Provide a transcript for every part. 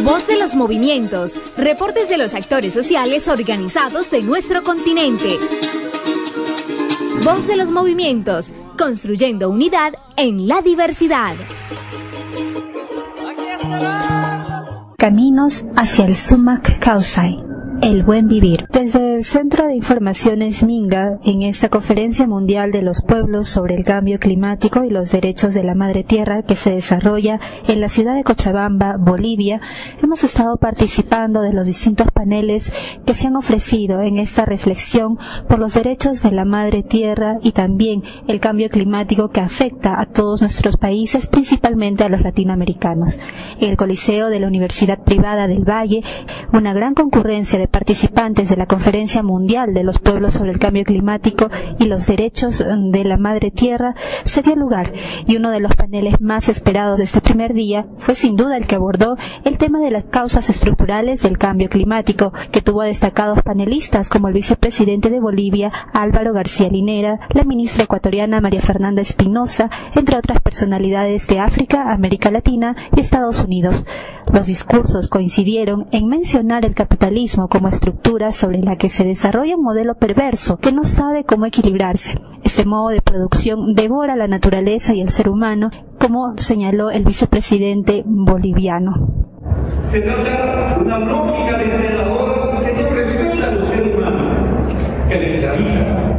Voz de los movimientos, reportes de los actores sociales organizados de nuestro continente. Voz de los movimientos, construyendo unidad en la diversidad. Caminos hacia el Sumak Kawsay. El buen vivir. Desde el Centro de Informaciones Minga, en esta Conferencia Mundial de los Pueblos sobre el Cambio Climático y los Derechos de la Madre Tierra que se desarrolla en la ciudad de Cochabamba, Bolivia, hemos estado participando de los distintos paneles que se han ofrecido en esta reflexión por los derechos de la Madre Tierra y también el cambio climático que afecta a todos nuestros países, principalmente a los latinoamericanos. En el Coliseo de la Universidad Privada del Valle, una gran concurrencia de participantes de la Conferencia Mundial de los Pueblos sobre el Cambio Climático y los Derechos de la Madre Tierra se dio lugar, y uno de los paneles más esperados de este primer día fue sin duda el que abordó el tema de las causas estructurales del cambio climático, que tuvo a destacados panelistas como el vicepresidente de Bolivia, Álvaro García Linera, la ministra ecuatoriana María Fernanda Espinosa, entre otras personalidades de África, América Latina y Estados Unidos. Los discursos coincidieron en mencionar el capitalismo como estructura sobre la que se desarrolla un modelo perverso que no sabe cómo equilibrarse. Este modo de producción devora la naturaleza y el ser humano, como señaló el vicepresidente boliviano. Se trata de una lógica depredadora que no respeta a los seres humanos, que les esclaviza.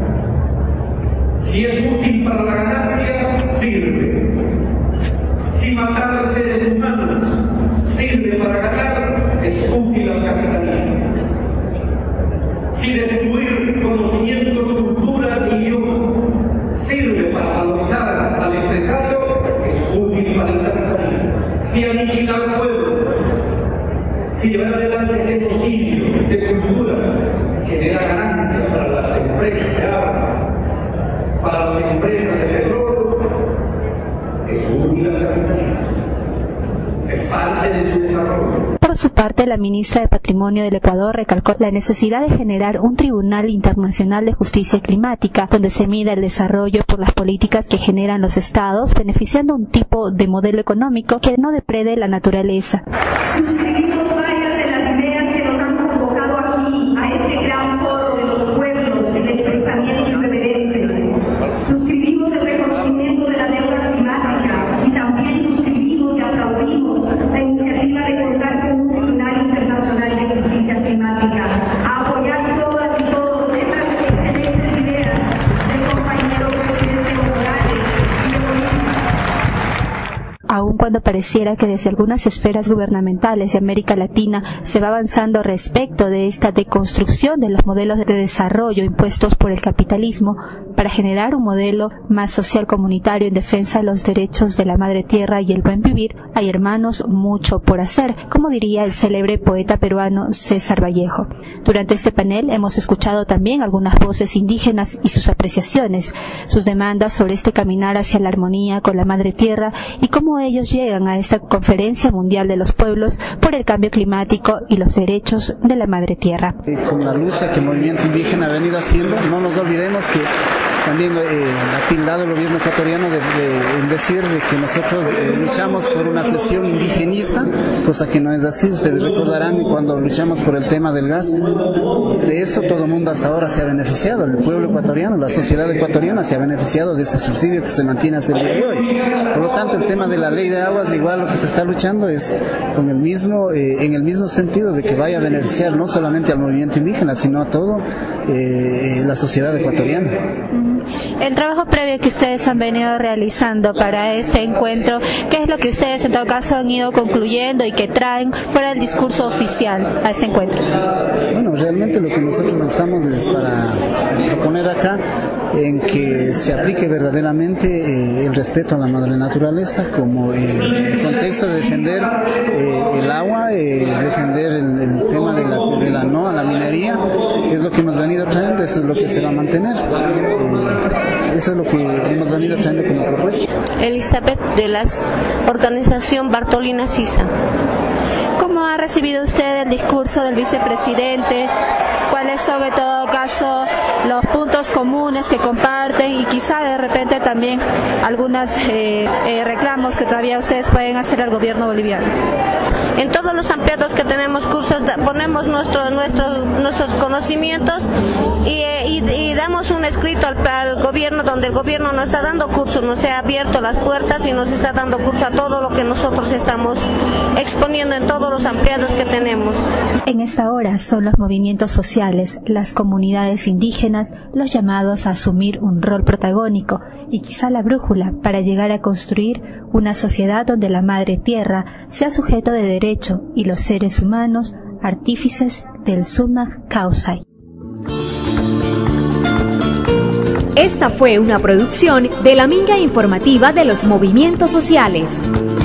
Si es útil para la ganancia, sirve. Si matar a los seres humanos sirve para ganar, es útil al capitalismo. Si destruir conocimientos, culturas y idiomas sirve para valorizar al empresario, es útil para el capitalismo. Si aniquilar pueblos, si llevar adelante genocidio de culturas, genera ganancias para las empresas de agua, para las empresas de petróleo, es útil al capitalismo. Es parte de su desarrollo. Por su parte, la ministra de Patrimonio del Ecuador recalcó la necesidad de generar un Tribunal Internacional de Justicia Climática, donde se mida el desarrollo por las políticas que generan los estados, beneficiando un tipo de modelo económico que no deprede la naturaleza. Suscribimos varias de las ideas que nos han convocado aquí, a este gran foro de los pueblos del pensamiento irreverente. Suscribimos el reconocimiento de la deuda climática y también suscribimos y aplaudimos la iniciativa de contar con un Tribunal Internacional de Justicia Climática, a apoyar todas y todos esas excelentes ideas del compañero presidente Morales y de Bolivia. Aun cuando pareciera que desde algunas esferas gubernamentales de América Latina se va avanzando respecto de esta deconstrucción de los modelos de desarrollo impuestos por el capitalismo para generar un modelo más social comunitario en defensa de los derechos de la madre tierra y el buen vivir, hay, hermanos, mucho por hacer, como diría el célebre poeta peruano César Vallejo. Durante este panel hemos escuchado también algunas voces indígenas y sus apreciaciones, sus demandas sobre este caminar hacia la armonía con la madre tierra y cómo ellos llegan a esta Conferencia Mundial de los Pueblos por el Cambio Climático y los Derechos de la Madre Tierra. Con la lucha que el movimiento indígena ha venido haciendo, no nos olvidemos que también ha tildado el gobierno ecuatoriano en decir de que nosotros luchamos por una cuestión indigenista, cosa que no es así. Ustedes recordarán que cuando luchamos por el tema del gas, de eso todo el mundo hasta ahora se ha beneficiado, el pueblo ecuatoriano, la sociedad ecuatoriana se ha beneficiado de ese subsidio que se mantiene hasta el día de hoy. Por lo tanto, el tema de la ley de aguas, igual lo que se está luchando es con el mismo, en el mismo sentido de que vaya a beneficiar no solamente al movimiento indígena, sino a toda la sociedad ecuatoriana. El trabajo previo que ustedes han venido realizando para este encuentro, ¿qué es lo que ustedes en todo caso han ido concluyendo y que traen fuera del discurso oficial a este encuentro? Bueno, realmente lo que nosotros estamos es para proponer acá en que se aplique verdaderamente el respeto a la madre naturaleza como el contexto de defender el agua, defender el tema de la no a la minería, es lo que hemos venido trayendo, eso es lo que se va a mantener. Eso es lo que hemos venido trayendo como propuesta. Elizabeth de la organización Bartolina Sisa. ¿Cómo ha recibido usted el discurso del vicepresidente? ¿Cuáles son en todo caso los puntos comunes que comparten y quizá de repente también algunos reclamos que todavía ustedes pueden hacer al gobierno boliviano? En todos los ampliados que tenemos cursos ponemos nuestros conocimientos y damos un escrito al gobierno donde el gobierno nos está dando cursos, nos ha abierto las puertas y nos está dando curso a todo lo que nosotros estamos exponiendo en todos los ampliados que tenemos. En esta hora son los movimientos sociales, las comunidades indígenas, los llamados a asumir un rol protagónico y quizá la brújula para llegar a construir una sociedad donde la madre tierra sea sujeto de derecho y los seres humanos artífices del summa causa. Esta fue una producción de la Minga Informativa de los Movimientos Sociales.